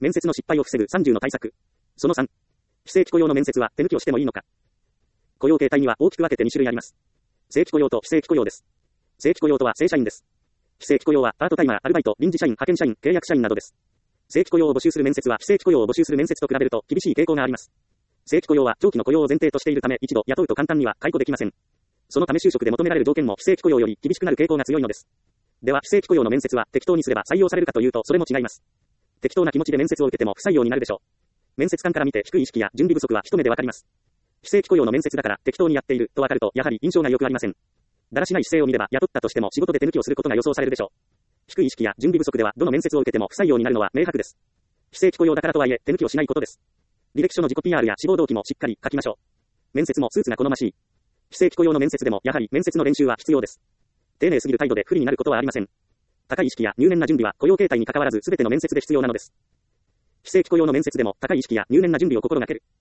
面接の失敗を防ぐ30の対策。その3。非正規雇用の面接は手抜きをしてもいいのか。雇用形態には大きく分けて2種類あります。正規雇用と非正規雇用です。正規雇用とは正社員です。非正規雇用はパートタイマー、アルバイト、臨時社員、派遣社員、契約社員などです。正規雇用を募集する面接は非正規雇用を募集する面接と比べると厳しい傾向があります。正規雇用は長期の雇用を前提としているため一度雇うと簡単には解雇できません。そのため就職で求められる条件も非正規雇用より厳しくなる傾向が強いのです。では非正規雇用の面接は適当にすれば採用されるかというとそれも違います。適当な気持ちで面接を受けても不採用になるでしょう。面接官から見て低い意識や準備不足は一目でわかります。非正規雇用の面接だから適当にやっているとわかるとやはり印象が良くありません。だらしない姿勢を見れば雇ったとしても仕事で手抜きをすることが予想されるでしょう。低い意識や準備不足ではどの面接を受けても不採用になるのは明白です。非正規雇用だからとはいえ手抜きをしないことです。履歴書の自己 PR や志望動機もしっかり書きましょう。面接もスーツが好ましい。非正規雇用の面接でもやはり面接の練習は必要です。丁寧すぎる態度で不利になることはありません。高い意識や入念な準備は雇用形態に関わらず全ての面接で必要なのです。非正規雇用の面接でも高い意識や入念な準備を心がける。